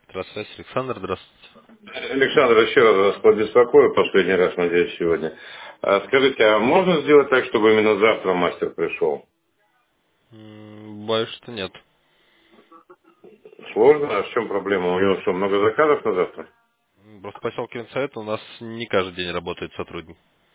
Здравствуйте, Александр, здравствуйте. Александр, еще раз вас побеспокою, последний раз, надеюсь, сегодня. Скажите, а можно сделать так, чтобы именно завтра мастер пришел? Боюсь, что нет. Сложно? А в чем проблема? У него что, много заказов на завтра? Просто в поселке Винсовета у нас не каждый день работает сотрудник.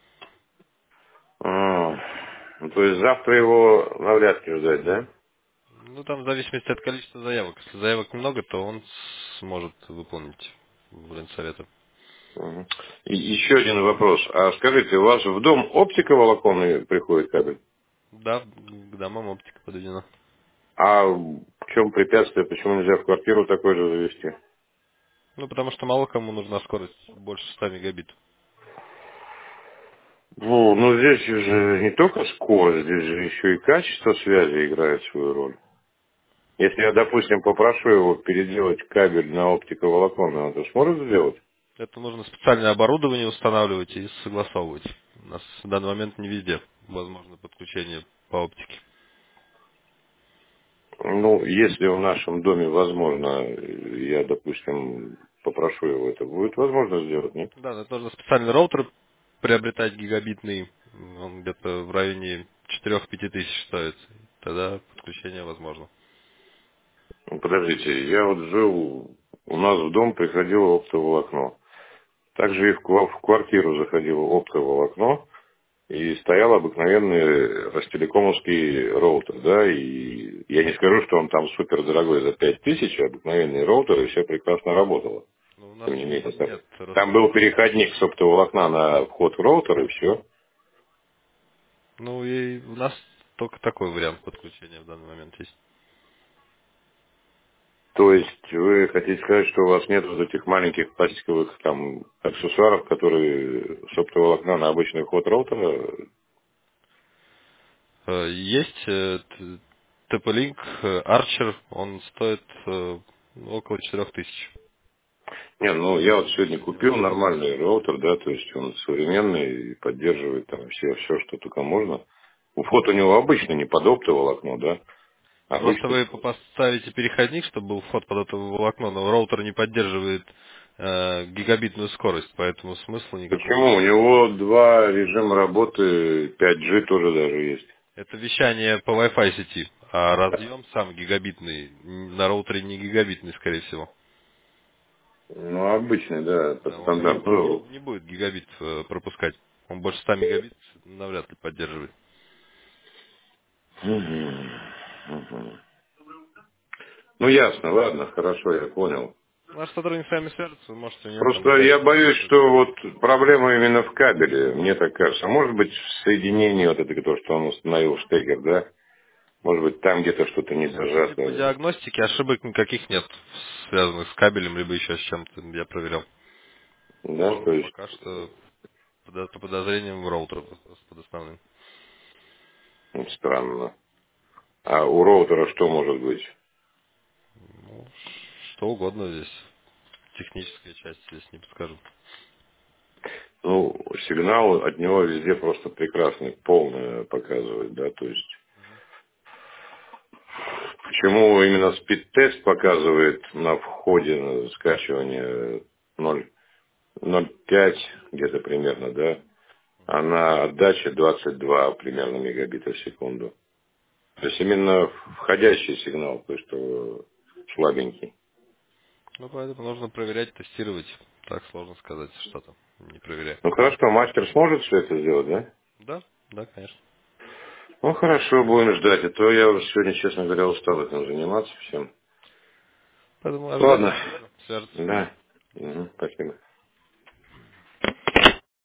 А, ну, то есть завтра его навряд ли ждать, да? Ну, там в зависимости от количества заявок. Если заявок много, то он сможет выполнить в Ленсовета. Мгм. И еще один вопрос. А скажите, у вас в дом оптика волоконный приходит кабель? Да, к домам оптика подведена. А в чем препятствие? Почему нельзя в квартиру такой же завести? Ну, потому что мало кому нужна скорость больше 100 мегабит. Ну, здесь же не только скорость, здесь же еще и качество связи играет свою роль. Если я, допустим, попрошу его переделать кабель на оптиковолоконный, он это сможет сделать? Это нужно специальное оборудование устанавливать и согласовывать. У нас в данный момент не везде возможно подключение по оптике. Ну, если в нашем доме возможно, я, допустим, попрошу его, это будет возможно сделать, нет? Да, это нужно специальный роутер приобретать гигабитный. Он где-то в районе 4-5 тысяч стоит. Тогда подключение возможно. Ну, подождите, я вот жил, у нас в дом приходило оптоволокно. Также и в квартиру заходило оптоволокно, и стоял обыкновенный ростелекомовский роутер, да, и я не скажу, что он там супер дорогой за 5000, а обыкновенный роутер, и все прекрасно работало. Но у нас Тем не менее, нет там был Ростелекома. переходник с оптоволокна на вход в роутер, и все. Ну и у нас только такой вариант подключения в данный момент есть. То есть вы хотите сказать, что у вас нет вот этих маленьких пластиковых там аксессуаров, которые с оптоволокна на обычный вход роутера? Есть TP-Link Archer, он стоит около 4000. Не, ну я вот сегодня С купил него. нормальный роутер, да, то есть он современный и поддерживает там все, что только можно. Вход у него обычный, не под оптоволокно, да, Просто обычный. вы поставите переходник, чтобы был вход под это волокно, но роутер не поддерживает гигабитную скорость, поэтому смысла никакого Почему? нет. У него два режима работы, 5G тоже даже есть. Это вещание по Wi-Fi сети, а разъем сам гигабитный. На роутере не гигабитный, скорее всего. Ну, обычный, да, по Да, он не, стандарту. не, не будет гигабит пропускать. Он больше 100 мегабит навряд ли поддерживает. Мгм. Мгм. Ну, ясно, ладно, хорошо, я понял. Наш сотрудник с вами свяжется, вы можете у него там Просто я уточнить боюсь, все это. что вот проблема именно в кабеле, мне так кажется. А может быть, в соединении вот это, то, что он установил штекер, да? Может быть, там где-то что-то не Судя по зажато. диагностике, ошибок никаких нет, связанных с кабелем, либо еще с чем-то, я проверял. Да, то есть Пока что по подозрениям в роутер под основным. странно. А у роутера что может быть? Ну, что угодно здесь. Техническая часть здесь не подскажу. Ну, сигнал от него везде просто прекрасный, полный показывает, да, то есть. Почему именно спид-тест показывает на входе на скачивание 0,5 где-то примерно, да, а на отдаче 22 примерно мегабита в секунду. То есть именно входящий сигнал, то есть что слабенький. Ну, поэтому нужно проверять, тестировать. Так сложно сказать, что там, не проверяя. Ну хорошо, мастер сможет все это сделать, да? Да, да, конечно. Ну хорошо, будем ждать. А то я уже сегодня, честно говоря, устал этим заниматься всем. Поэтому ожидайте Ладно. завтра. Свяжется. Да. Мгм, спасибо.